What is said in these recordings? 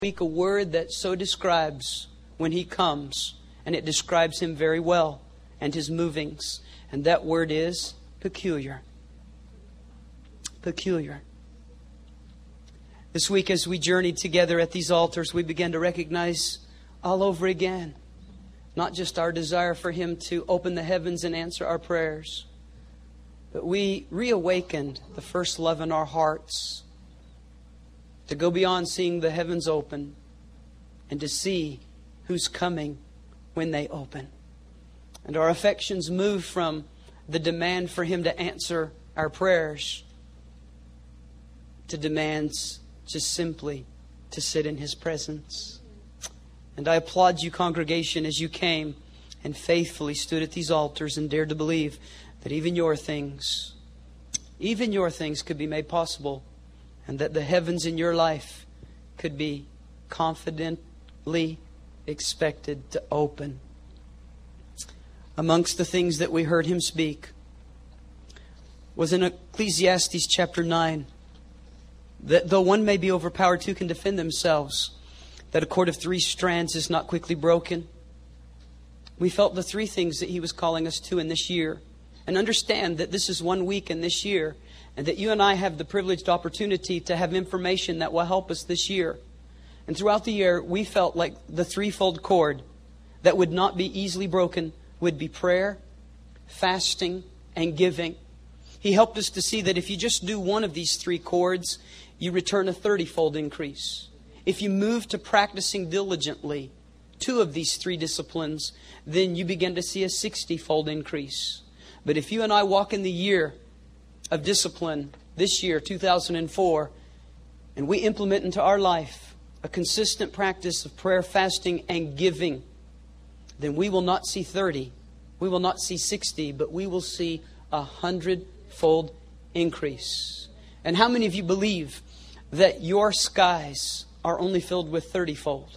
Speak a word that so describes when He comes, and it describes Him very well and His movings. And that word is peculiar. Peculiar. This week as we journeyed together at these altars, we began to recognize all over again, not just our desire for Him to open the heavens and answer our prayers, but we reawakened the first love in our hearts to go beyond seeing the heavens open and to see who's coming when they open. And our affections move from the demand for Him to answer our prayers to demands just simply to sit in His presence. And I applaud you, congregation, as you came and faithfully stood at these altars and dared to believe that even your things could be made possible, and that the heavens in your life could be confidently expected to open. Amongst the things that we heard him speak was in Ecclesiastes chapter 9, that though one may be overpowered, two can defend themselves, that a cord of 3 strands is not quickly broken. We felt the 3 things that he was calling us to in this year. And understand that this is 1 week in this year, and that you and I have the privileged opportunity to have information that will help us this year. And throughout the year, we felt like the 3-fold cord that would not be easily broken would be prayer, fasting, and giving. He helped us to see that if you just do one of these 3 cords, you return a 30-fold increase. If you move to practicing diligently 2 of these 3 disciplines, then you begin to see a 60-fold increase. But if you and I walk in the year of discipline, this year, 2004, and we implement into our life a consistent practice of prayer, fasting, and giving, then we will not see 30, we will not see 60, but we will see 100-fold increase. And how many of you believe that your skies are only filled with 30-fold,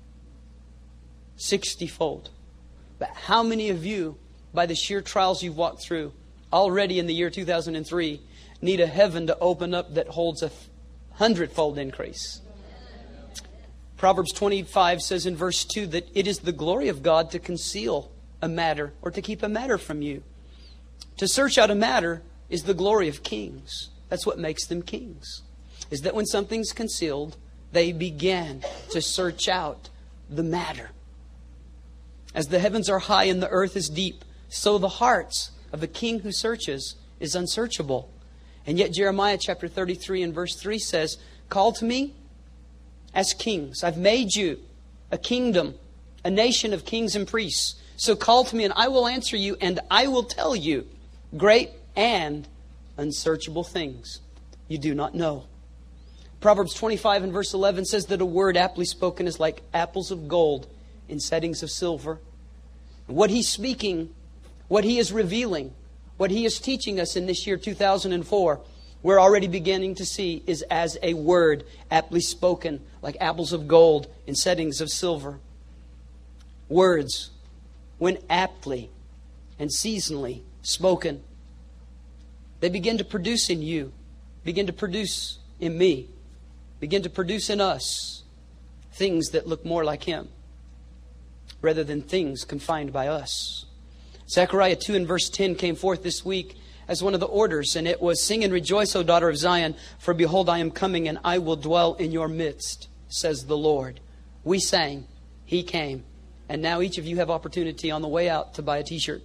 60-fold? But how many of you, by the sheer trials you've walked through already in the year 2003, need a heaven to open up that holds a 100-fold increase? Proverbs 25 says in verse 2 that it is the glory of God to conceal a matter or to keep a matter from you. To search out a matter is the glory of kings. That's what makes them kings. Is that when something's concealed, they begin to search out the matter. As the heavens are high and the earth is deep, so the hearts of a king who searches is unsearchable. And yet Jeremiah chapter 33 and verse 3 says, call to me as kings. I've made you a kingdom, a nation of kings and priests. So call to me and I will answer you, and I will tell you great and unsearchable things you do not know. Proverbs 25 and verse 11 says that a word aptly spoken is like apples of gold in settings of silver. What he's speaking, what he is revealing, what he is teaching us in this year 2004, we're already beginning to see is as a word aptly spoken, like apples of gold in settings of silver. Words, when aptly and seasonally spoken, they begin to produce in you, begin to produce in me, begin to produce in us things that look more like Him, rather than things confined by us. Zechariah 2 and verse 10 came forth this week as one of the orders, and it was, sing and rejoice, O daughter of Zion, for behold, I am coming, and I will dwell in your midst, says the Lord. We sang, He came, and now each of you have opportunity on the way out to buy a t-shirt.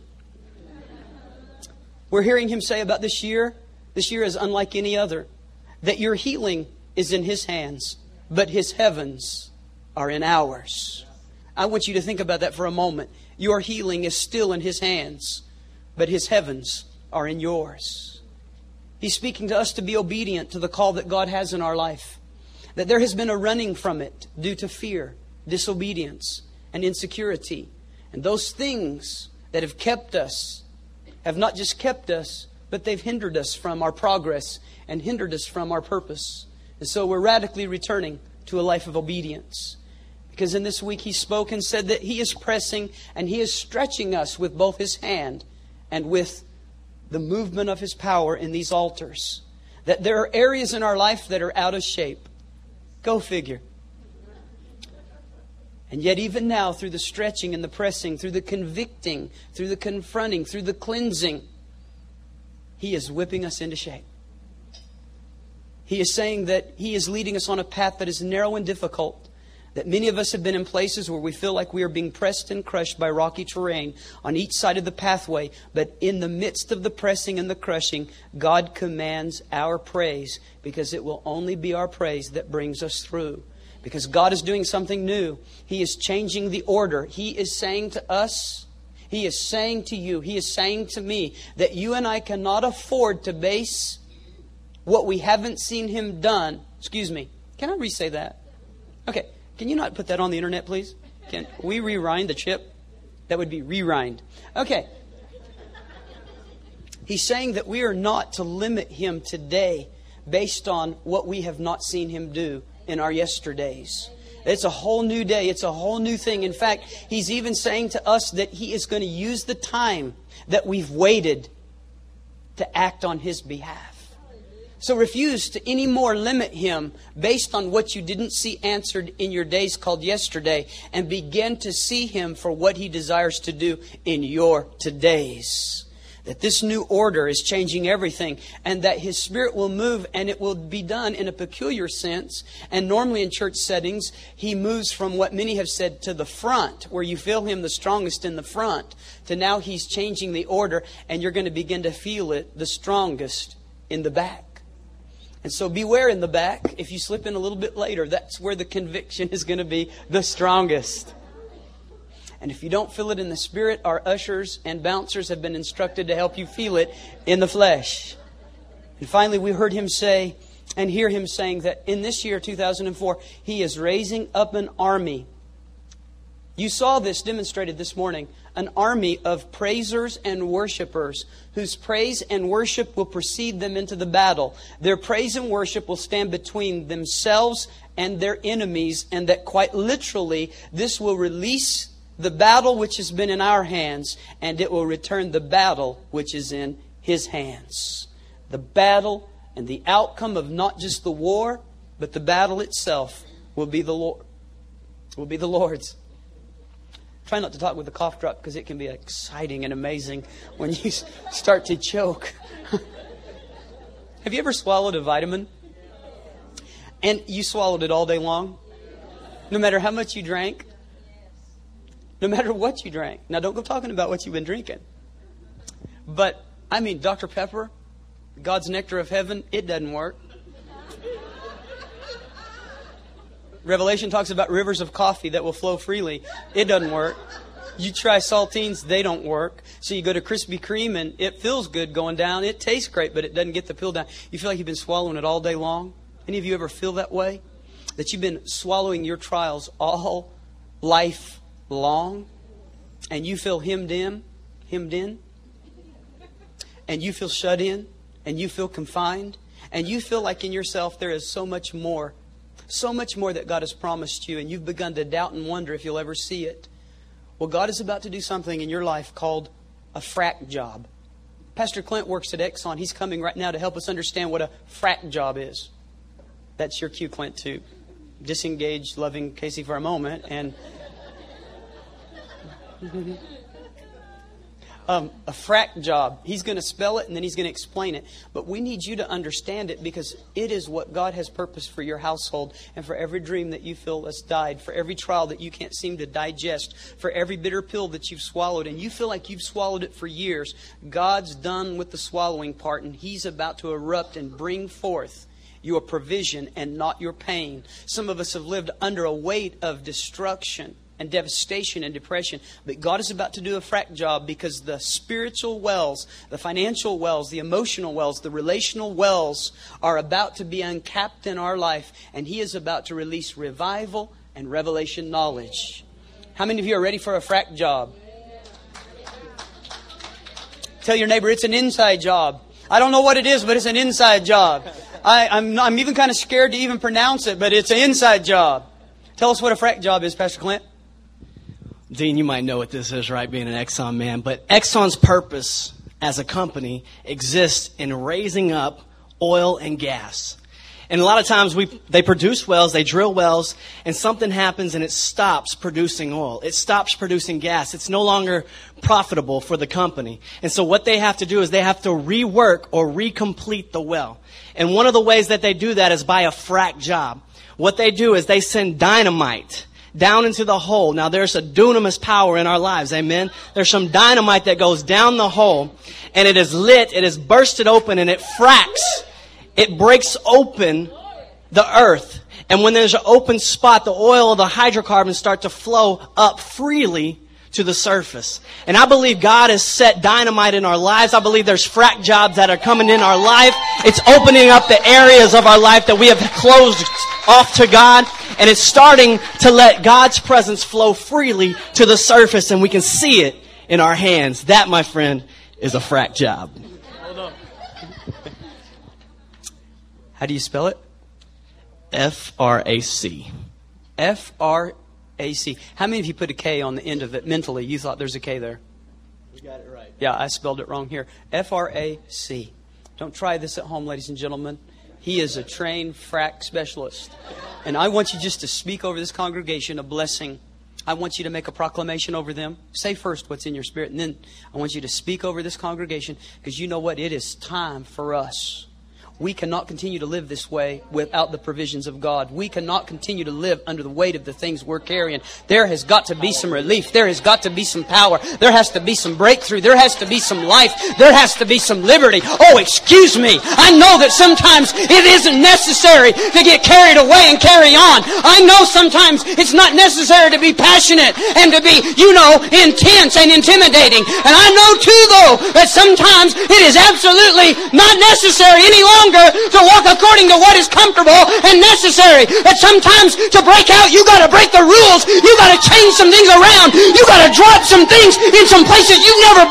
We're hearing Him say about this year is unlike any other, that your healing is in His hands, but His heavens are in ours. I want you to think about that for a moment. Your healing is still in His hands, but His heavens are in yours. He's speaking to us to be obedient to the call that God has in our life. That there has been a running from it due to fear, disobedience, and insecurity. And those things that have kept us have not just kept us, but they've hindered us from our progress and hindered us from our purpose. And so we're radically returning to a life of obedience. Because in this week He spoke and said that He is pressing and He is stretching us with both His hand and with the movement of His power in these altars. That there are areas in our life that are out of shape. Go figure. And yet even now, through the stretching and the pressing, through the convicting, through the confronting, through the cleansing, He is whipping us into shape. He is saying that He is leading us on a path that is narrow and difficult. That many of us have been in places where we feel like we are being pressed and crushed by rocky terrain on each side of the pathway. But in the midst of the pressing and the crushing, God commands our praise, because it will only be our praise that brings us through. Because God is doing something new. He is changing the order. He is saying to us, He is saying to you, He is saying to me, that you and I cannot afford to base what we haven't seen Him done. Excuse me. Can I re-say that? Okay. Can you not put that on the internet, please? Can we rewind the chip? That would be rewind. Okay. He's saying that we are not to limit Him today based on what we have not seen Him do in our yesterdays. It's a whole new day. It's a whole new thing. In fact, He's even saying to us that He is going to use the time that we've waited to act on His behalf. So refuse to any more limit Him based on what you didn't see answered in your days called yesterday, and begin to see Him for what He desires to do in your todays. That this new order is changing everything, and that His Spirit will move, and it will be done in a peculiar sense. And normally in church settings, He moves from what many have said to the front, where you feel Him the strongest in the front, to now He's changing the order, and you're going to begin to feel it the strongest in the back. And so beware in the back. If you slip in a little bit later, that's where the conviction is going to be the strongest. And if you don't feel it in the Spirit, our ushers and bouncers have been instructed to help you feel it in the flesh. And finally, we heard Him say and hear Him saying that in this year, 2004, He is raising up an army. You saw this demonstrated this morning. An army of praisers and worshipers whose praise and worship will precede them into the battle. Their praise and worship will stand between themselves and their enemies, and that quite literally this will release the battle which has been in our hands, and it will return the battle which is in His hands. The battle and the outcome of not just the war, but the battle itself will be the Lord. Will be the Lord's. Try not to talk with a cough drop, because it can be exciting and amazing when you start to choke. Have you ever swallowed a vitamin? And you swallowed it all day long? No matter how much you drank? No matter what you drank. Now, don't go talking about what you've been drinking. But, I mean, Dr. Pepper, God's nectar of heaven, it doesn't work. Revelation talks about rivers of coffee that will flow freely. It doesn't work. You try saltines, they don't work. So you go to Krispy Kreme and it feels good going down. It tastes great, but it doesn't get the pill down. You feel like you've been swallowing it all day long? Any of you ever feel that way? That you've been swallowing your trials all life long? And you feel hemmed in? And you feel shut in? And you feel confined? And you feel like in yourself there is so much more. So much more that God has promised you, and you've begun to doubt and wonder if you'll ever see it. Well, God is about to do something in your life called a frack job. Pastor Clint works at Exxon. He's coming right now to help us understand what a frack job is. That's your cue, Clint, to disengage loving Casey for a moment. And a frack job. He's going to spell it and then he's going to explain it. But we need you to understand it, because it is what God has purposed for your household, and for every dream that you feel has died, for every trial that you can't seem to digest, for every bitter pill that you've swallowed and you feel like you've swallowed it for years. God's done with the swallowing part, and He's about to erupt and bring forth your provision and not your pain. Some of us have lived under a weight of destruction and devastation and depression. But God is about to do a frack job, because the spiritual wells, the financial wells, the emotional wells, the relational wells are about to be uncapped in our life. And He is about to release revival and revelation knowledge. How many of you are ready for a frack job? Tell your neighbor, it's an inside job. I don't know what it is, but it's an inside job. I'm even kind of scared to even pronounce it, but it's an inside job. Tell us what a frack job is, Pastor Clint. Dean, you might know what this is, right, being an Exxon man. But Exxon's purpose as a company exists in raising up oil and gas. And a lot of times they produce wells, they drill wells, and something happens and it stops producing oil. It stops producing gas. It's no longer profitable for the company. And so what they have to do is they have to rework or recomplete the well. And one of the ways that they do that is by a frack job. What they do is they send dynamite down into the hole. Now there's a dunamis power in our lives, amen? There's some dynamite that goes down the hole, and it is lit, it is bursted open, and it fracks. It breaks open the earth. And when there's an open spot, the oil, the hydrocarbons start to flow up freely to the surface. And I believe God has set dynamite in our lives. I believe there's frack jobs that are coming in our life. It's opening up the areas of our life that we have closed off to God. And it's starting to let God's presence flow freely to the surface, and we can see it in our hands. That, my friend, is a frack job. Hold on. How do you spell it? F-R-A-C. F-R-A-C. How many of you put a K on the end of it mentally? You thought there's a K there. You got it right. Yeah, I spelled it wrong here. F-R-A-C. Don't try this at home, ladies and gentlemen. He is a trained frack specialist. And I want you just to speak over this congregation a blessing. I want you to make a proclamation over them. Say first what's in your spirit, and then I want you to speak over this congregation, because you know what? It is time for us. We cannot continue to live this way without the provisions of God. We cannot continue to live under the weight of the things we're carrying. There has got to be some relief. There has got to be some power. There has to be some breakthrough. There has to be some life. There has to be some liberty. Oh, excuse me. I know that sometimes it isn't necessary to get carried away and carry on. I know sometimes it's not necessary to be passionate and to be, intense and intimidating. And I know too, though, that sometimes it is absolutely not necessary any longer to walk according to what is comfortable and necessary. That sometimes to break out, you got to break the rules. You got to change some things around. You got to drop some things in some places you've never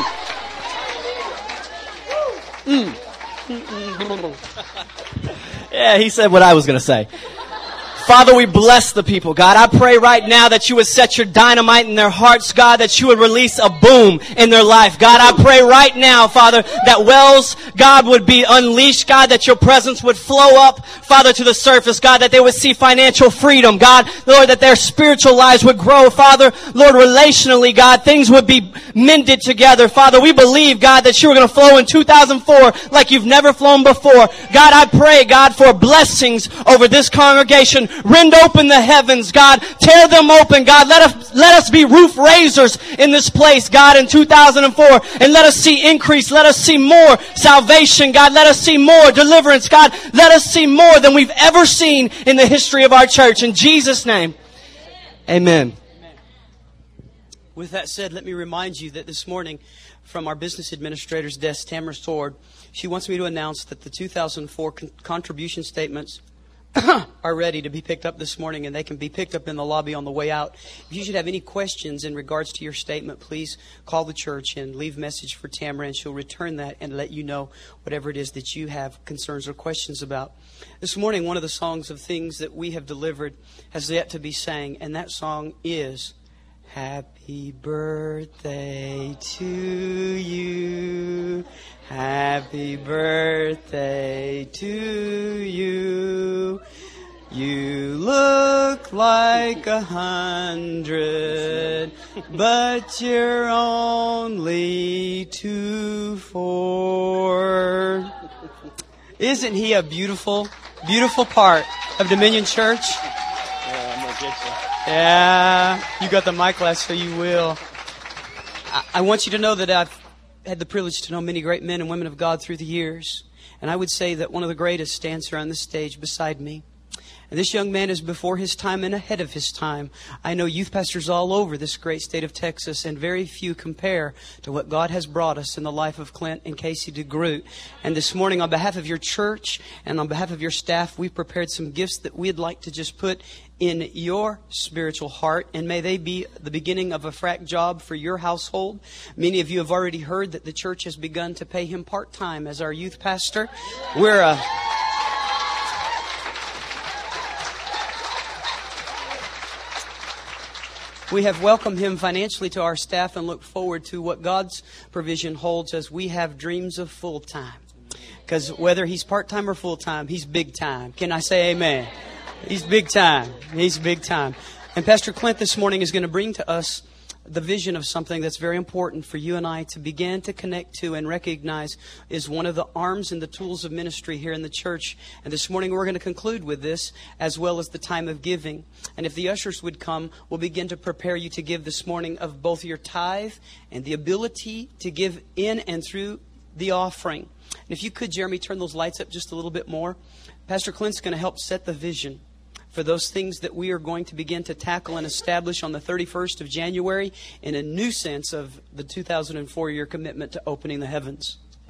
been. Yeah, he said what I was going to say. Father, we bless the people, God. I pray right now that you would set your dynamite in their hearts, God, that you would release a boom in their life. God, I pray right now, Father, that wells, God, would be unleashed, God, that your presence would flow up, Father, to the surface, God, that they would see financial freedom, God, Lord, that their spiritual lives would grow, Father, Lord, relationally, God, things would be mended together. Father, we believe, God, that you are going to flow in 2004 like you've never flown before. God, I pray, God, for blessings over this congregation. Rend open the heavens, God. Tear them open, God. Let us be roof raisers in this place, God, in 2004. And let us see increase. Let us see more salvation, God. Let us see more deliverance, God. Let us see more than we've ever seen in the history of our church. In Jesus' name, amen. With that said, let me remind you that this morning, from our business administrator's desk, Tamara Sword, she wants me to announce that the 2004 contribution statements are ready to be picked up this morning, and they can be picked up in the lobby on the way out. If you should have any questions in regards to your statement, please call the church and leave a message for Tamara, and she'll return that and let you know whatever it is that you have concerns or questions about. This morning, one of the songs of things that we have delivered has yet to be sang, and that song is Happy Birthday to you. Happy birthday to you. You look like 100, but you're only 24. Isn't he a beautiful, beautiful part of Dominion Church? Yeah, I'm gonna get you. Yeah, you got the mic last, so you will. I want you to know that I've had the privilege to know many great men and women of God through the years. And I would say that one of the greatest stands here on this stage beside me. And this young man is before his time and ahead of his time. I know youth pastors all over this great state of Texas, and very few compare to what God has brought us in the life of Clint and Casey DeGroot. And this morning, on behalf of your church and on behalf of your staff, we've prepared some gifts that we'd like to just put in your spiritual heart, and may they be the beginning of a frack job for your household. Many of you have already heard that the church has begun to pay him part-time as our youth pastor. We have welcomed him financially to our staff and look forward to what God's provision holds as we have dreams of full-time. Because whether he's part-time or full-time, he's big time. Can I say amen? He's big time. He's big time. And Pastor Clint this morning is going to bring to us the vision of something that's very important for you and I to begin to connect to and recognize is one of the arms and the tools of ministry here in the church. And this morning we're going to conclude with this, as well as the time of giving. And if the ushers would come, we'll begin to prepare you to give this morning of both your tithe and the ability to give in and through the offering. And if you could, Jeremy, turn those lights up just a little bit more. Pastor Clint's going to help set the vision for those things that we are going to begin to tackle and establish on the 31st of January in a new sense of the 2004 year commitment to opening the heavens.